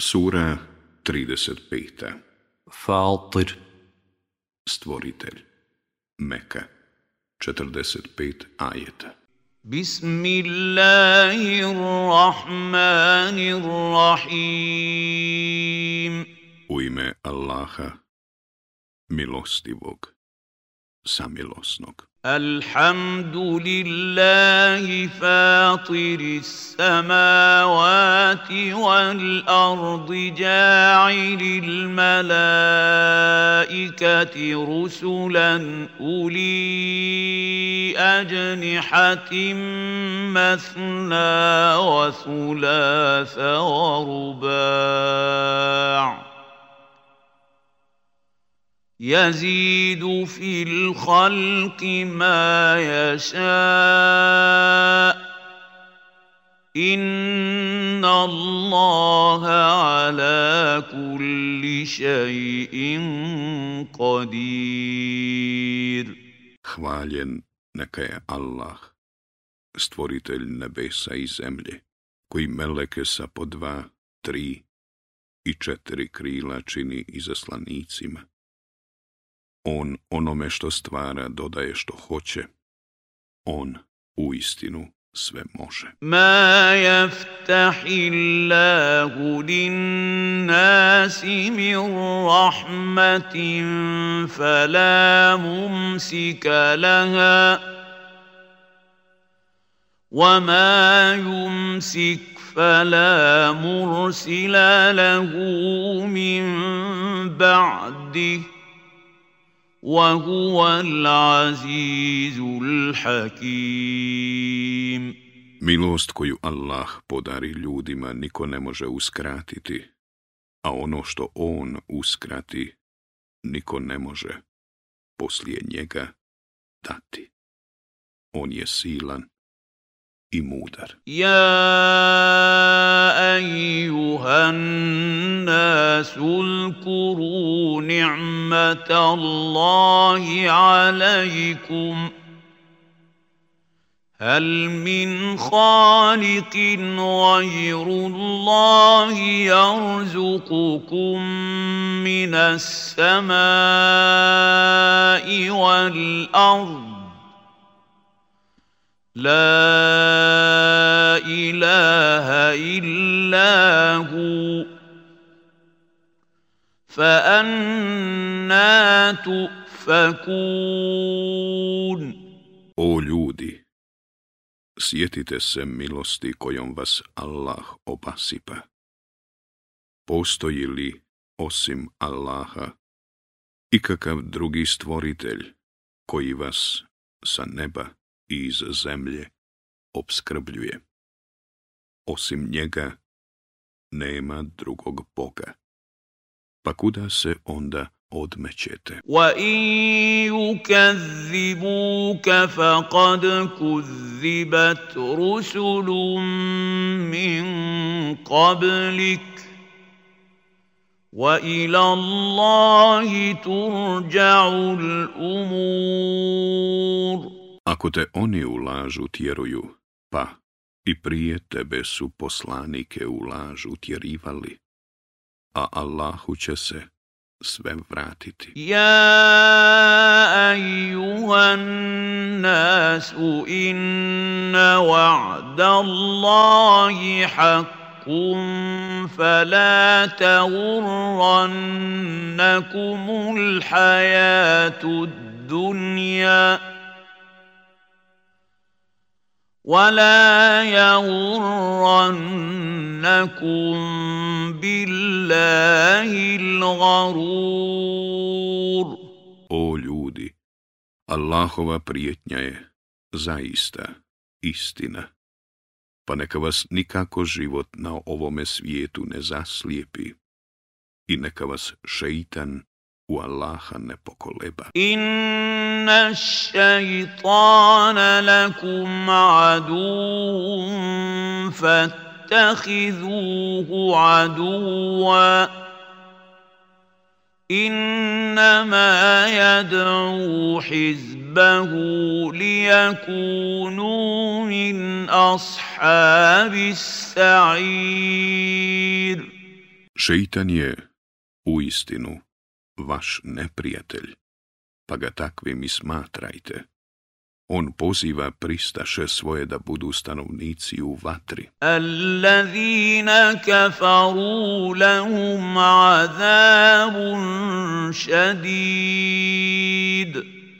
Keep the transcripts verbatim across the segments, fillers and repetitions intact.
Sura trideset pet. Fatir. Stvoritelj. Meka. četrdeset pet ajeta. Bismillahirrahmanirrahim. U ime Allaha, milostivog, samilosnog. Alhamdulillahi fatiris samawati wal ardi ja'ilil malaikati rusulan uli ajnihatin mathna wa thulatha wa ruba'. يزيد في الخلق ما يشاء إن الله على كل شيء قدير. Hvaljen neka je Allah, stvoritelj nebesa i zemlje, koji meleke sa po dva, tri i četiri krila čini izaslanicima. On onome što stvara dodaje što hoće. On uistinu sve može. Ma yaftahillahu linnasi min rahmatin fala mumsika laha wa ma yumsik fala mursila lahu min ba'dih وَهُوَ الْعَزِيزُ الْحَكِيمُ. Milost koju Allah podari ljudima niko ne može uskratiti, a ono što On uskrati niko ne može poslije njega dati. On je silan i mudar. Ja ejuhan nasu uzkuru ni'mata Allahi alaikum. هل من خالق غير الله يرزقكم من السماء والأرض لا إله إلا هو فأنا تؤفكون. O ljudi, sjetite se milosti kojom vas Allah obasipa. Postoji li osim Allaha ikakav drugi stvoritelj koji vas sa neba i iz zemlje opskrbljuje? Osim njega nema drugog Boga. Pa kuda se onda odmećete? وَإِن يُكَذِّبُوكَ فَقَدْ كُذِّبَتْ رُسُلٌ مِّن قَبْلِكَ وَإِلَى اللَّهِ تُرْجَعُ الْأُمُورُ. Ako te oni u laž utjeruju, pa i prije tebe su poslanike u laž utjerivali, a Allahu će se sve vratiti. Ja ejuhan nasu inna wa'da Allahi haqqun fala tagurrannakumul hayatud dunya ولا يغرنكم بالله الغرور. O ljudi, Allahova prijetnja je zaista istina, pa neka vas nikako život na ovome svijetu ne zaslijepi i neka vas šeitan u Allaha ne pokoleba. Inna ash-shaytana lakum aduwwun fattakhidhuhu aduwwan. Innama yad'u hizbahu liyakunu min ashabis sa'ir. Šeitan je uistinu vaš neprijatelj, pa ga takvim i smatrajte. On poziva pristaše svoje da budu stanovnici u vatri. Allazina kafaru lahum azabun šadid.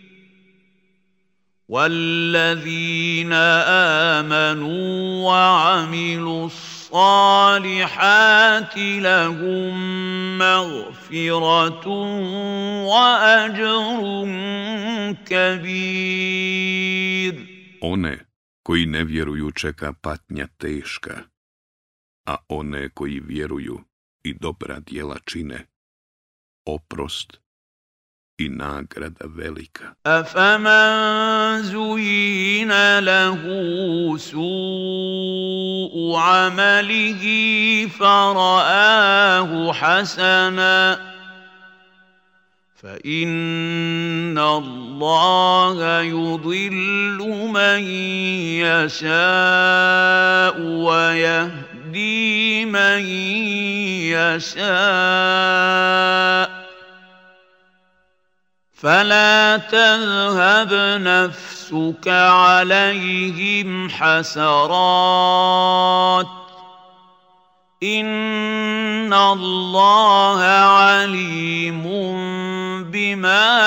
والذين آمنوا وعملوا الصالحات لهم مغفرة وأجر كبير. One koji ne vjeruju čeka patnja teška, a one koji vjeruju i dobra djela čine, oprost i nagrada velika. أفمن زين له سوء عمله فرآه حسنا فإن الله يضل من يشاء ويهدي من يشاء فلا تذهب نفسك عليهم حسرات إن الله عليم بما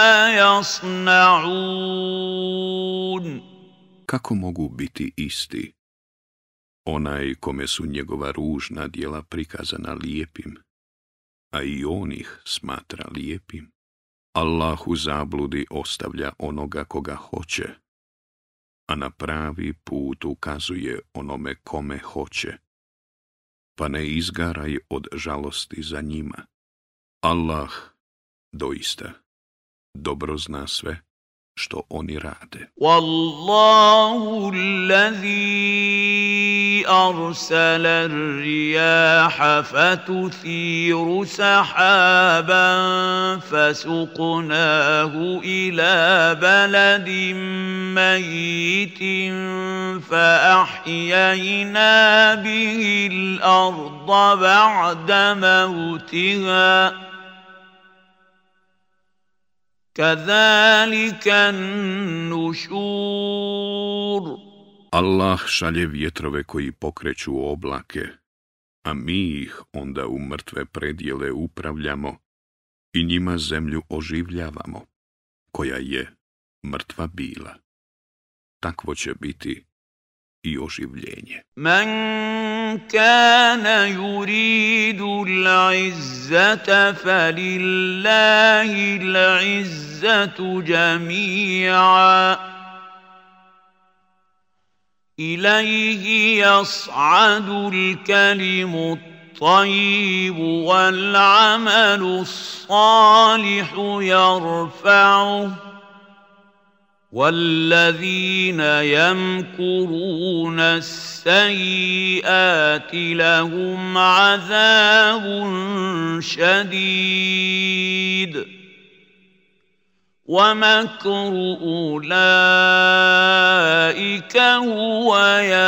يصنعون. Kako mogu biti isti onaj kome su njegova ružna djela prikazana lijepim, a i on ih smatra lijepim? Allah u zabludi ostavlja onoga koga hoće, a na pravi put ukazuje onome kome hoće. Pa ne izgaraj od žalosti za njima. Allah doista dobro zna sve što oni rade. Wallahu allazi arsala ar-riyaha fatuthiru sahaban fasuqnahu ila baladin mayyitin fa ahyayna bihi al-ardha ba'da mawtiha Kazalika nušur. Allah šalje vjetrove koji pokreću oblake, a mi ih onda u mrtve predjele upravljamo i njima zemlju oživljavamo, koja je mrtva bila. Takvo će biti i oživljenje. Man kana yuridu al-izzata falillahi al-izzatu jami'a ilayhi yas'adu al-kalimu at-tayyib wal-'amalu as-salihu yarfa'uhu والذين يمكرون السيئات لهم عذاب شديد ومكر أولئك هو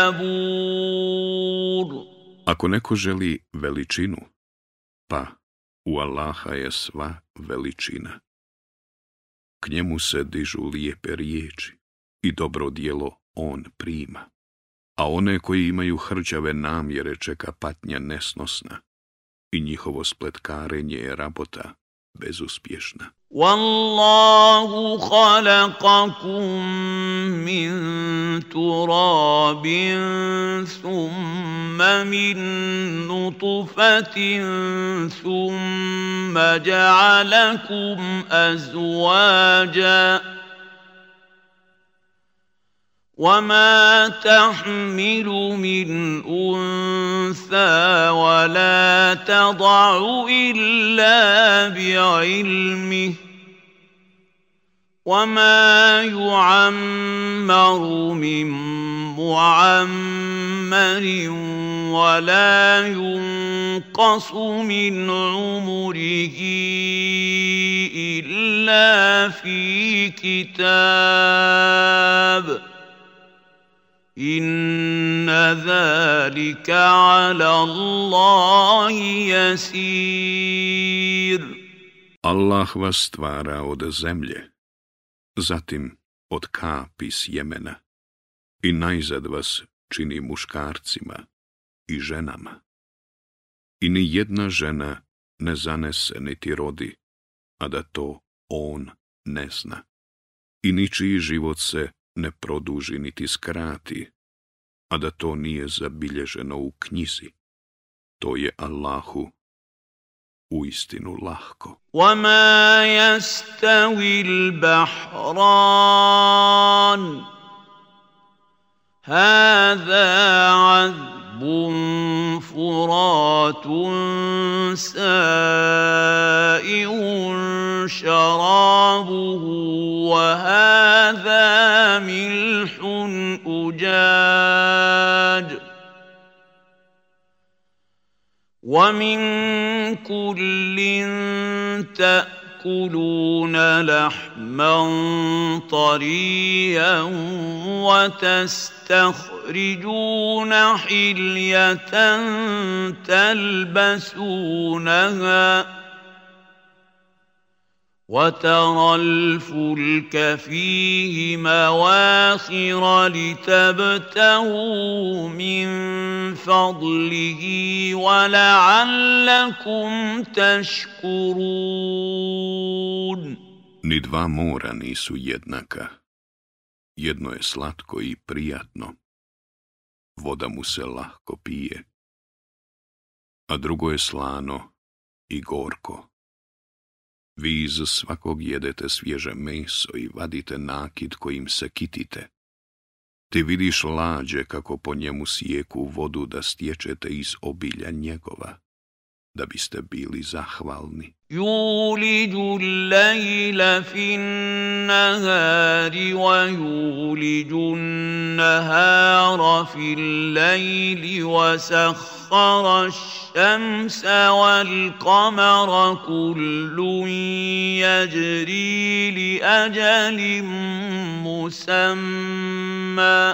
يبور. Ako neko želi veličinu, pa u Allaha je sva veličina. K njemu se dižu lijepe riječi i dobro djelo on prima, a one koji imaju hrđave namjere čeka patnja nesnosna i njihovo spletkarenje je rabota bezuspješna. Wallahu khalaqakum min turabin thumma min nutfatin thumma ja'alakum azwaja وما تحمل من أنثى ولا تضع إلا بعلمه وما يعمر من معمر ولا ينقص من عمره إلا في كتاب Inna zalika ala Allahi jasir. Allah vas stvara od zemlje, zatim od kapi sjemena i najzad vas čini muškarcima i ženama. I ni jedna žena ne zanese niti rodi, a da to on ne zna. I ničiji život se ne produži niti skrati, a da to nije zabilježeno u knjizi. To je Allahu uistinu lahko. وَمَا يَسْتَوِي الْبَحْرَانِ هَذَا عَذْبٌ فُرَاتٌ سَائِغٌ شَرَابُهُ وَهَذَا مِلْحٌ أُجَاجٌ وَمِن كُلٍّ تَأْكُلُونَ لَحْمًا طَرِيًّا وَتَسْتَخْرِجُونَ حِلْيَةً تَلْبَسُونَهَا وَتَرَى الْفُلْكَ فِيهِ مَوَاخِرَ لِتَبْتَغُوا مِنْ فَضْلِهِ وَلَعَلَّكُمْ تَشْكُرُونَ. Ni dva mora nisu jednaka. Jedno je slatko i prijatno. Voda mu se lahko pije. A drugo je slano i gorko. Vi iz svakog jedete svježe meso i vadite nakit kojim se kitite. Ti vidiš lađe kako po njemu sijeku vodu da stječete iz obilja njegova, da biste bili zahvalni. يولج الليل في النهار ويولج النهار في الليل وسخر الشمس والقمر كل يجري لأجل مسمى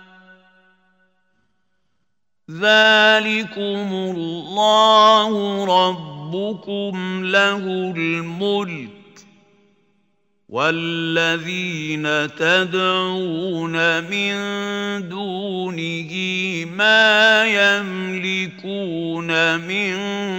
ذلكم الله ربكم له الملك والذين تدعون من دونه ما يملكون من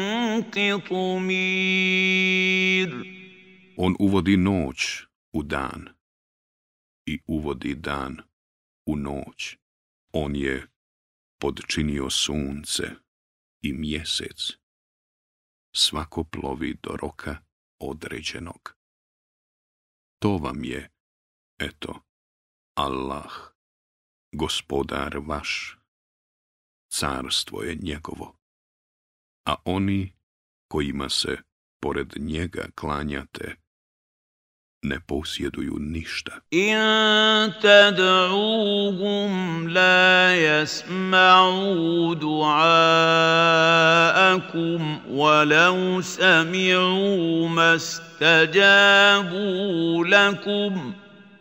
قطمير. On uvodi noć u dan i uvodi dan u noć. On je podčinio sunce i mjesec. Svako plovi do roka određenog. To vam je, eto, Allah, gospodar vaš. Carstvo je njegovo. A oni kojima se pored njega klanjate ne posjeduju ništa. In tad'uuhum la yasma'u du'aakum walau sami'u mastajabu lakum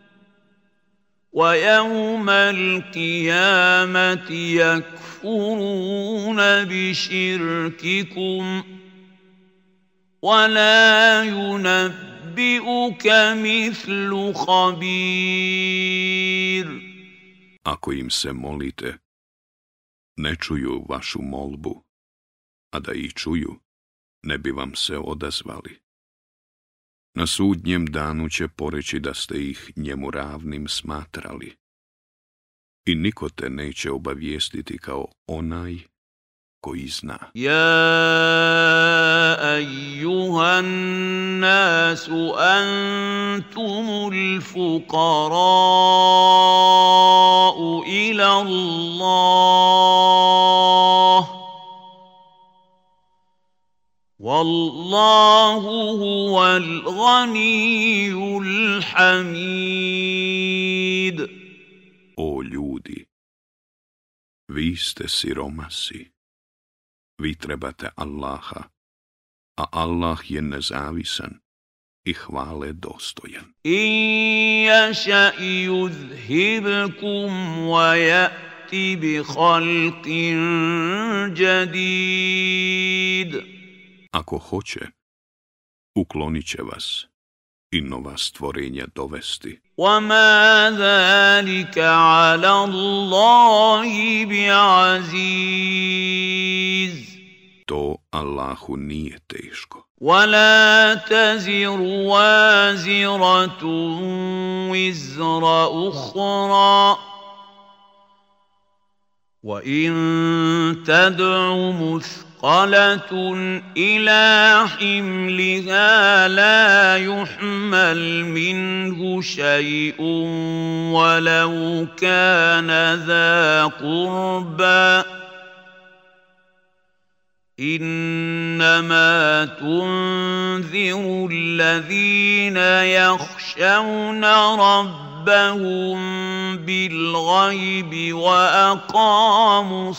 wa yawmal qiyamati yakfuruna bi shirkikum wa la yunabbi'ukum bi'uka mithlu khabir. Ako im se molite, ne čuju vašu molbu, a da ih čuju, ne bi vam se odazvali. Na sudnjem danu će poreći da ste ih njemu ravnim smatrali. I niko te neće obavijestiti kao onaj koji zna. Ja ayyuhan nasu antumul fuqara'u ila Allah wallahu huwal ghaniyyul hamid. O ljudi, vi ste siromasi. Vi trebate Allaha, a Allah je nezavisan i hvale dostojan. In yasha yuzhibkum wa ya'ti بخلق جديد. Ako hoće, uklonit će vas i nova stvorenja dovesti. وما ذلك على الله بعزيز. To Allahu nije teško. ولا تزر وازرة وزر أخرى وإن تدع مثقلة إلى حملها لا يحمل منه شيء ولو كان ذا قربى إنما تنذر الذين يخشون ربهم بالغيب وأقاموا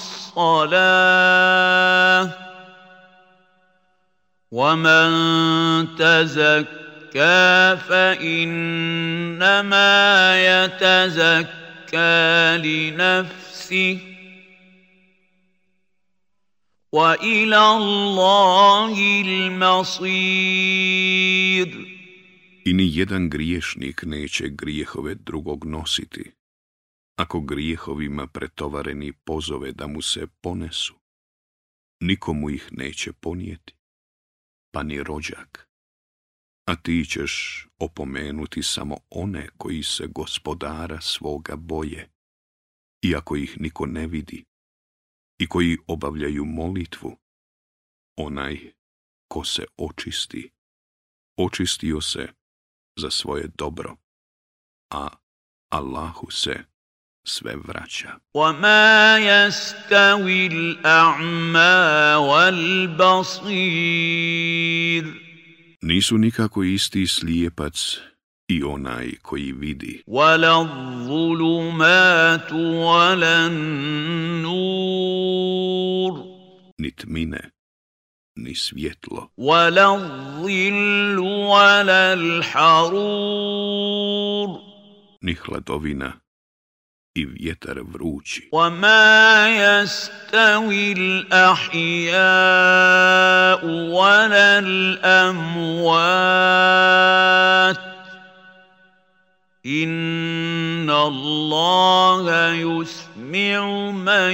الصلاة ومن تزكى فإنما يتزكى لنفسه وإلى الله المصير. I ni jedan griješnik neće grijehove drugog nositi, ako grijehovima pretovareni pozove da mu se ponesu. Nikomu ih neće ponijeti, pa ni rođak. A ti ćeš opomenuti samo one koji se gospodara svoga boje, iako ih niko ne vidi, i koji obavljaju molitvu. Onaj ko se očisti, očistio se za svoje dobro, a Allahu se sve vraća. وَمَا يَسْتَوِي الْأَعْمَى وَالْبَصِيرُ. Nisu nikako isti slijepac i onaj koji vidi. وَلَا الظُّلُمَاتُ وَلَا النُّورُ. Ni tmine, ni svjetlo. وَلَا الظِّلُّ وَلَا الْحَرُورُ. Ni hladovina i vjetar vrući. وَمَا يَسْتَوِي الْأَحْيَاءُ وَلَا الْأَمْوَاتُ إِنَّ اللَّهَ يُسْمِعُ مَن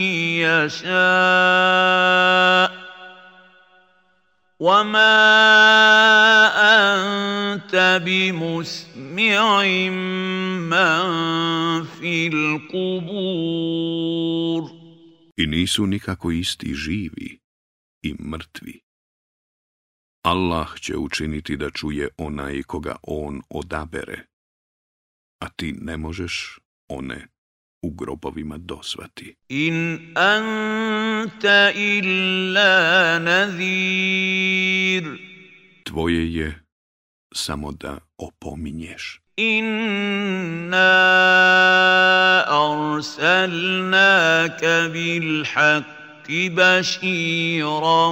يَشَاءُ وَمَا أَنْتَ بِمُسْمِعٍ مَّن فِي الْقُبُورِ. I nisu nikako isti živi i mrtvi. Allah će učiniti da čuje onaj koga on odabere, a ti ne možeš one u grobovima dosvati. إِنْ أَنْتَ إِلَّا نَذِيرٌ. Tvoje je samo da opominješ. إِنَّا أَرْسَلْنَاكَ بِالْحَقِّ بَشِيرًا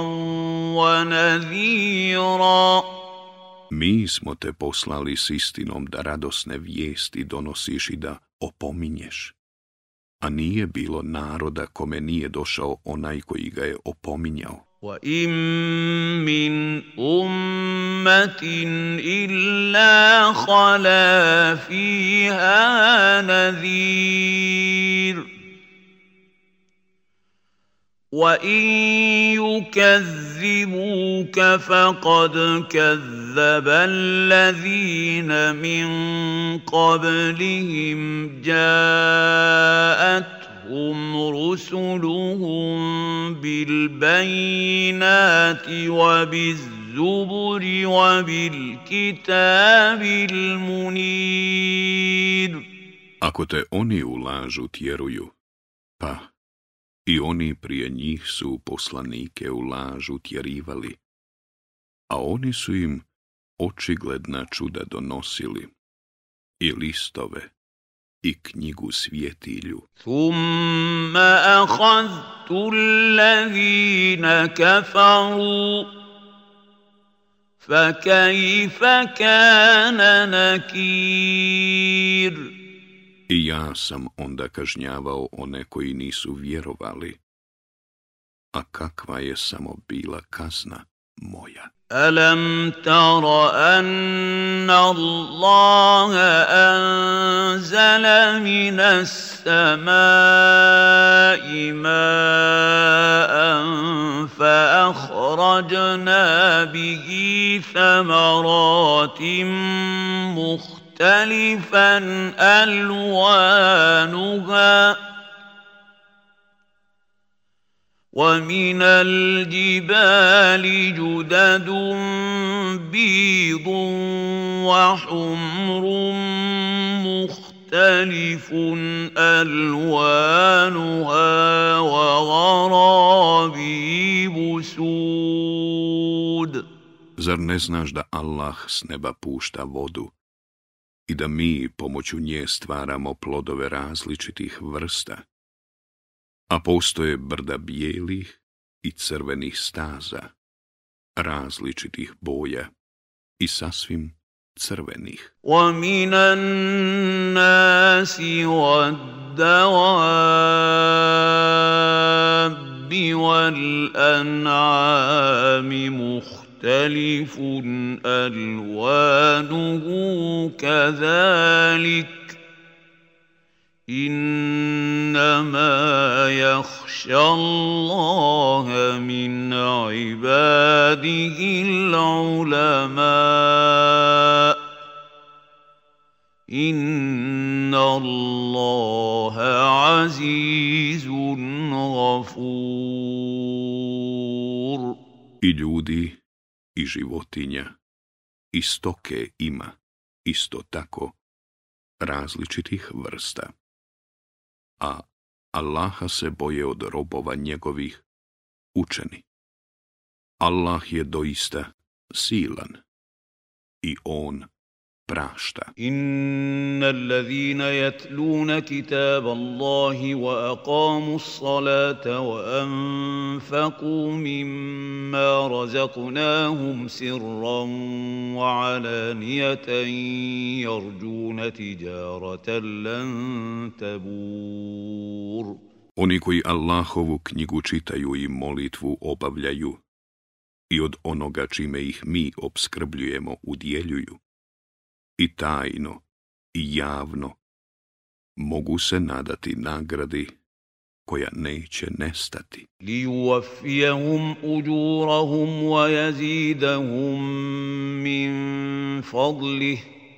وَنَذِيرًا. Mi smo te poslali s istinom da radosne vijesti donosiš i da opominješ. A nije bilo naroda kome nije došao onaj koji ga je opominjao. وَإِن مِّنْ أُمَّةٍ إِلَّا خَلَا فِيهَا نَذِيرٌ وَإِن يُكَذِّبُوكَ فَقَدْ كَذَّبَ الَّذِينَ مِن قَبْلِهِمْ جَاءَتْهُمْ رُسُلُهُم بِالْبَيِّنَاتِ وَبِالزُّبُرِ وَبِالْكِتَابِ الْمُنِيرِ. Ako te oni u lažu tjeruju, pa i oni prije njih su poslanike u lažu tjerivali, a oni su im očigledna čuda donosili, i listove, i knjigu svjetilju. ثُمَّ أَخَذْتُ الَّذِينَ كَفَرُوا فَكَيْفَ كَانَ نَكِيرٌ. I ja sam onda kažnjavao one koji nisu vjerovali. A kakva je samo bila kazna moja. ألم تر أن الله أنزل من السماء ماء فأخرجنا به ثمرات مختلفا ألوانها ومن الجبال جدد بيض وحمر مختلف ألوانها وغرابيب سود. Zar ne znaš da Allah s neba pušta vodu i da mi pomoću nje stvaramo plodove različitih vrsta? A postoje brda bijelih i crvenih staza, različitih boja i sasvim crvenih. وَمِنَ النَّاسِ وَالدَّوَابِّ وَالْأَنْعَامِ مُخْتَلِفٌ أَلْوَانُهُ كَذَلِكَ إنما يخشى الله من عباده العلماء إن الله عزيز غفور. I ljudi i životinja i stoke ima isto tako različitih vrsta. A Allaha se boje od robova njegovih učeni. Allah je doista silan i on prašta. إن الذين يتلون كتاب الله وأقاموا الصلاة وأنفقوا مما رزقناهم سرا وعلانية يرجون تجارة لن تبور. Oni koji Allahovu knjigu čitaju i molitvu obavljaju i od onoga čime ih mi opskrbljujemo udjeljuju, i tajno i javno, mogu se nadati nagradi koja neće nestati. لِيُوَفِّيَهُمْ أُجُورَهُمْ وَيَزِيدَهُمْ مِنْ فَضْلِهِ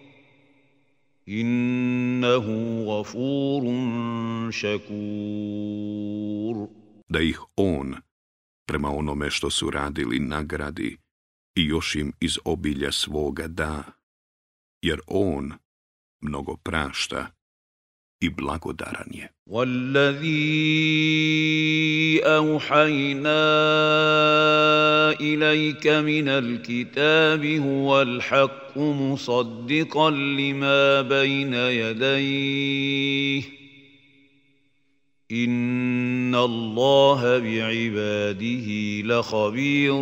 إِنَّهُ غَفُورٌ شَكُورٌ. Da ih on, prema onome što su radili, nagradi i još im iz obilja svoga da, jer on mnogo prašta i blagodaran je. وَالَّذِي أَوْحَيْنَا إِلَيْكَ مِنَ الْكِتَابِ هُوَ الْحَقُّ مُصَدِّقًا لِمَا بَيْنَ يَدَيْهِ إِنَّ اللَّهَ بِعِبَادِهِ لَخَبِيرٌ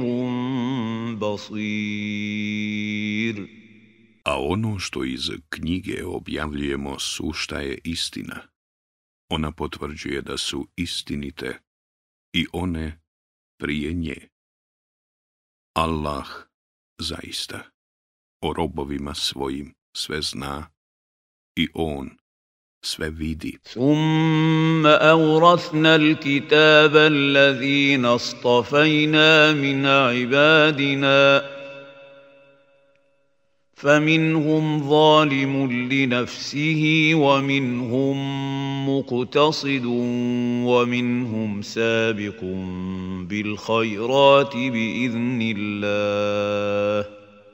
بَصِيرٌ. A ono što iz knjige objavljujemo sušta je istina. Ona potvrđuje da su istinite i one prije nje. Allah zaista o robovima svojim sve zna i on sve vidi. ثُمَّ أَوْرَثْنَا الْكِتَابَ الَّذِينَ اصْطَفَيْنَا مِنْ عِبَادِنَا فمنهم ظالم لنفسه ومنهم مقتصد ومنهم سابق بالخيرات بإذن الله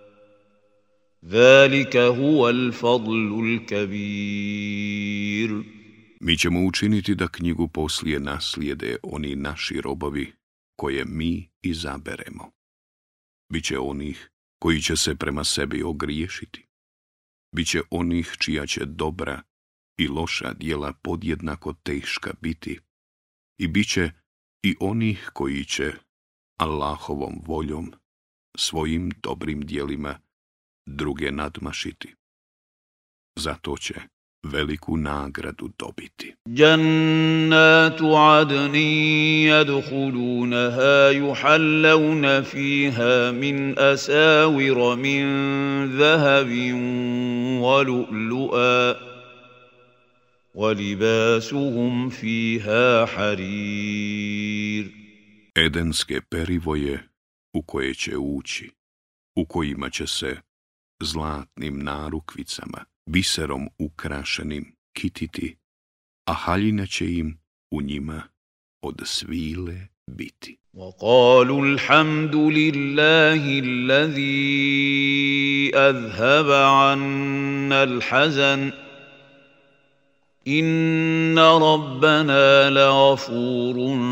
ذلك هو الفضل الكبير. Mi ćemo učiniti da knjigu poslije naslijede oni naši robovi koje mi izaberemo. Biće onih koji će se prema sebi ogriješiti. Biće onih čija će dobra i loša djela podjednako teška biti. I biće i onih koji će Allahovom voljom, svojim dobrim djelima druge nadmašiti. Zato će veliku nagradu dobiti. جنات عدن يدخلونها يحلون فيها من أساور من ذهب ولؤلؤا ولباسهم فيها حرير. Edenske perivoje u koje će ući, u kojima će se zlatnim narukvicama, biserom ukrašenim kititi, a haljina će im u njima od svile biti. وقالوا الحمد لله الذي أذهب عنا الحزن إن ربنا لغفور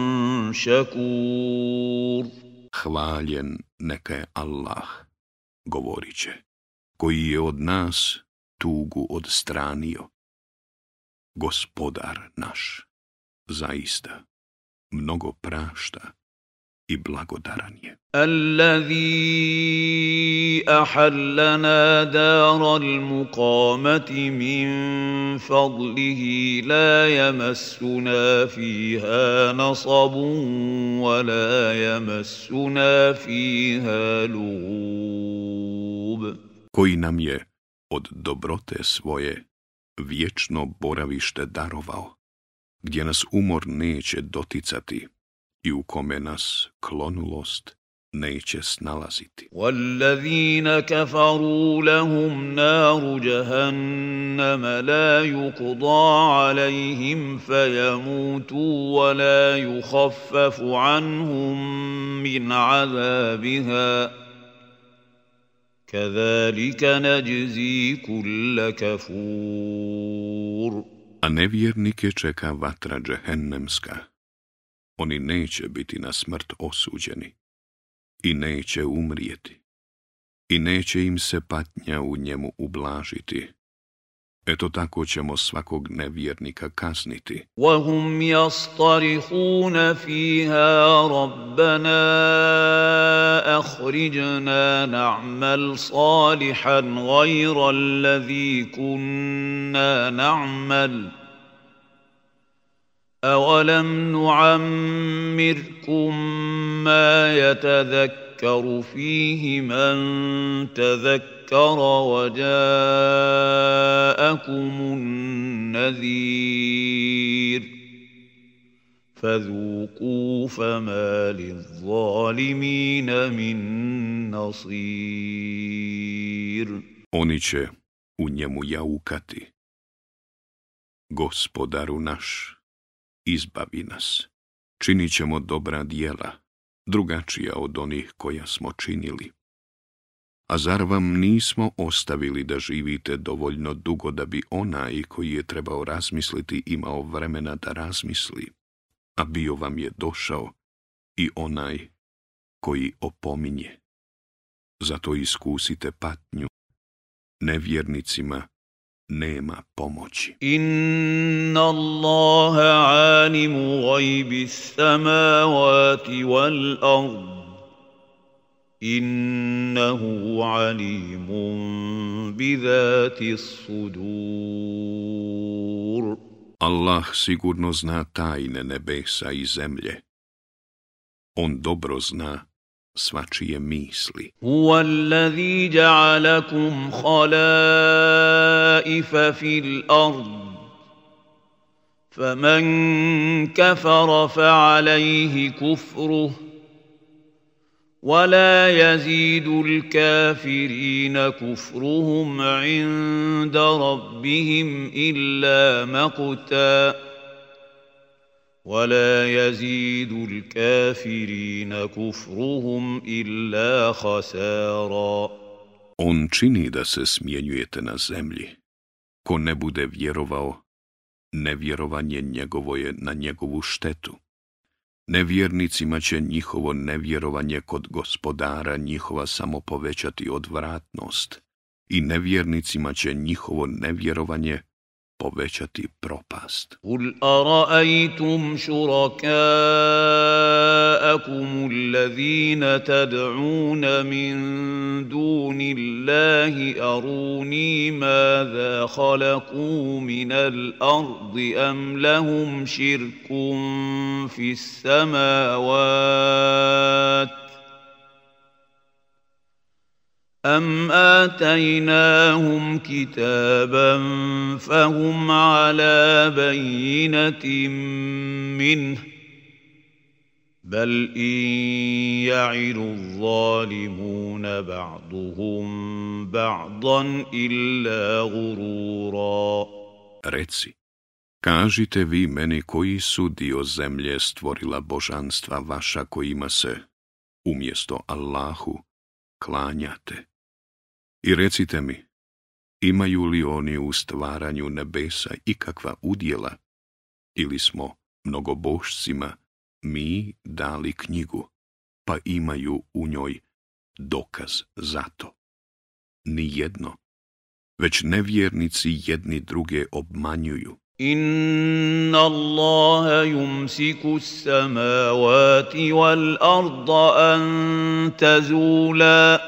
شكور. Hvaljen neka je Allah, govorit će, koji je od nas tugu odstranio. Gospodar naš, zaista, mnogo prašta i blagodaran je. الذي أحلنا دار المقامة من فضله لا يمسنا فيها نصب ولا يمسنا فيها لغوب. Koji nam je od dobrote svoje vječno boravište darovao, gdje nas umor neće doticati i u kome nas klonulost neće snalaziti. والذين كفروا لهم نار جهنم لا يقضى عليهم فيموتوا ولا يخفف عنهم من عذابها كذلك نجزي كل كفور. A nevjernike čeka vatra džehennemska. Oni neće biti na smrt osuđeni i neće umrijeti i neće im se patnja u njemu ublažiti. Eto tako ćemo svakog nevjernika kazniti. وهم يصطرخون فيها ربنا أخرجنا نعمل صالحا غير الذي كنا نعمل أولم نعمركم ما يتذكر فيه من تذكر وجاءكم النذير فذوقوا فما للظالمين من نصير. Oni će u njemu jaukati. Gospodaru naš, izbavi nas. Činit ćemo dobra djela, drugačija od onih koja smo činili. A zar vam nismo ostavili da živite dovoljno dugo da bi onaj koji je trebao razmisliti imao vremena da razmisli, a bio vam je došao i onaj koji opominje. Zato iskusite patnju, nevjernicima nema pomoći. Inna Allaha alimu gajbi samavati wal ard. Innahu alimun bidati sudur. Allah sigurno zna tajne nebesa i zemlje. On dobro zna svačije misli. Huwa allazi ja'alakum khalaifa fil ard. Faman kafara fa'alayhi kufruh. ولا يزيد الكافرين كفرهم عند ربهم إلا مقتا ولا يزيد الكافرين كفرهم إلا خسارا. On čini da se smjenjujete na zemlji. Ko ne bude vjerovao, nevjerovanje njegovo je na njegovu štetu. Nevjernicima će njihovo nevjerovanje kod gospodara njihova samo povećati odvratnost i nevjernicima će njihovo nevjerovanje povećati propast. قل أرأيتم شركاءكم الذين تدعون من دون الله أروني ماذا خلقوا من الأرض أم لهم شرك في السماوات أم آتيناهم كتابا فهم على بينة منه بل إن يعد الظالمون بعضهم بعضا إلا غرورا. Reci, kažite vi meni koji su dio zemlje stvorila božanstva vaša kojima se umjesto Allahu klanjate. I recite mi, imaju li oni u stvaranju nebesa ikakva udjela, ili smo mnogobošcima mi dali knjigu, pa imaju u njoj dokaz za to? Nijedno, već nevjernici jedni druge obmanjuju. Inna Allaha yumsiku as-samawati wal arda an tazula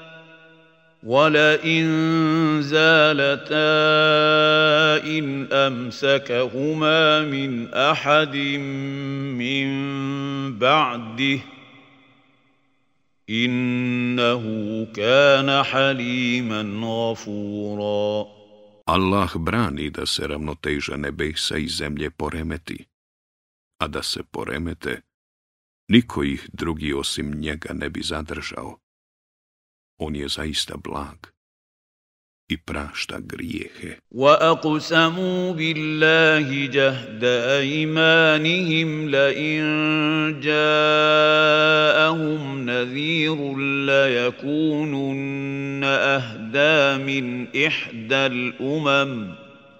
ولئن زالتا إن أمسكهما من أحد من بعده إنه كان حليما غفورا. Allah brani da se ravnoteža nebesa i zemlje poremeti, a da se poremete, niko ih drugi osim njega ne bi zadržao. On je zaista blag i prašta grijehe. وَأَقْسَمُوا بِاللَّهِ جَهْدَ أَيْمَانِهِمْ لَئِن جَاءَهُمْ نَذِيرٌ لَيَكُونُنَّ أَهْدَىٰ مِنْ إِحْدَى الْأُمَمِ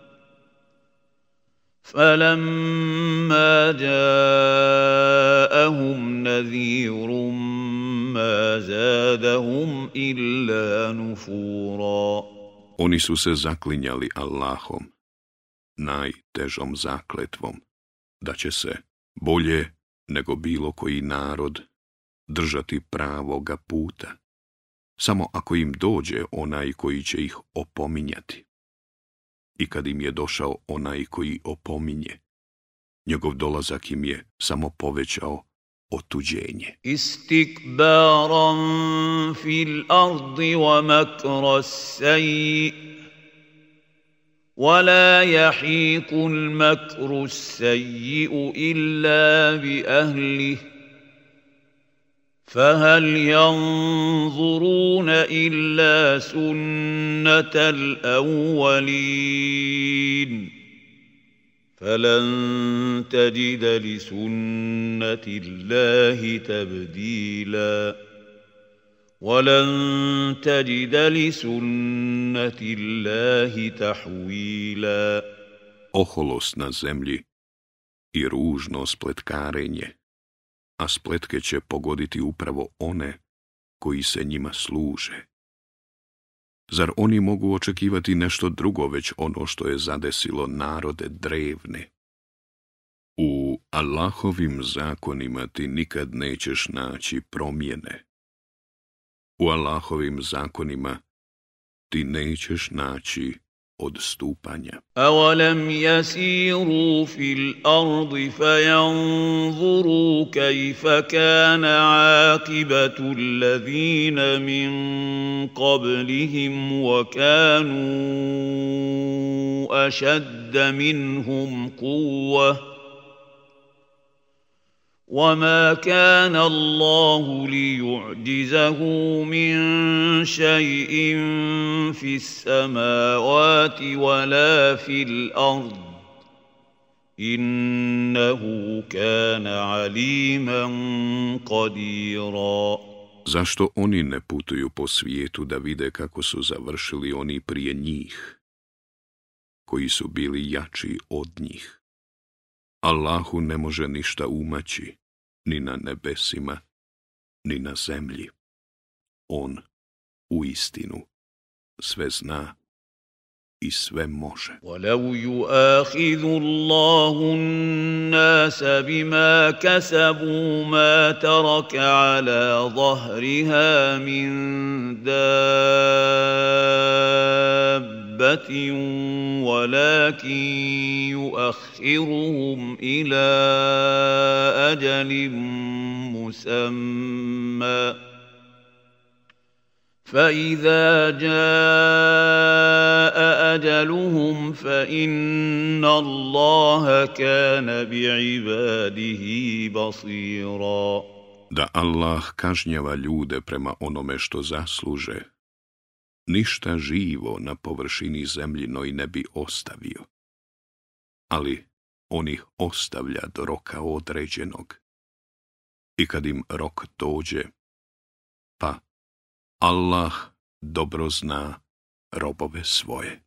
فَلَمَّا جَاءَهُمْ نَذِيرٌ مَا زَادَهُمْ إِلَّا نُفُورًا. Oni su se zaklinjali Allahom, najtežom zakletvom, da će se bolje nego bilo koji narod držati pravoga puta, samo ako im dođe onaj koji će ih opominjati. I kad im je došao onaj koji opominje, njegov dolazak im je samo povećao otuđenje. Istikbaran fil ardi wa makra as-sayyi wa la yahiqu al-makru as-sayyi illa bi ahlihi فهل ينظرون إلا سنة الأولين فلن تجد لسنة الله تبديلا ولن تجد لسنة الله تحويلا. Oholost na zemlji i ružno spletkarenje, a spletke će pogoditi upravo one koji se njima služe. Zar oni mogu očekivati nešto drugo već ono što je zadesilo narode drevne? U Allahovim zakonima ti nikad nećeš naći promjene. U Allahovim zakonima ti nećeš naći odstupanja. أَوَلَمْ يَسِيرُوا فِي الْأَرْضِ فَيَنْظُرُوا كَيْفَ كَانَ عَاقِبَةُ الَّذِينَ مِنْ قَبْلِهِمْ وَكَانُوا أَشَدَّ مِنْهُمْ قُوَّةً وَمَا كَانَ اللَّهُ لِيُعْجِزَهُ مِنْ شَيْءٍ فِي السَّمَاوَاتِ وَلَا فِي الْأَرْضِ إِنَّهُ كَانَ عَلِيمًا قَدِيرًا. Zašto oni ne putuju po svijetu da vide kako su završili oni prije njih, koji su bili jači od njih? Allahu ne može ništa umaći, ni na nebesima, ni na zemlji. On, uistinu, sve zna i sve može. وَلَوْ يُؤَاخِذُ اللَّهُ النَّاسَ بِمَا كَسَبُوا مَا تَرَكَ عَلَى ظَهْرِهَا مِن دَابَّةٍ وَلَكِن يُؤَخِّرُهُمْ إِلَى أَجَلٍ مُّسَمًّى فَإِذَا جَاءَ أَجَلُهُمْ فَإِنَّ اللَّهَ كَانَ بِعِبَادِهِ بَصِيرًا. Da Allah kažnjava ljude prema onome što zasluže, ništa živo na površini zemljinoj ne bi ostavio, ali on ih ostavlja do roka određenog. I kad im rok dođe, pa Allah dobro zna robove svoje.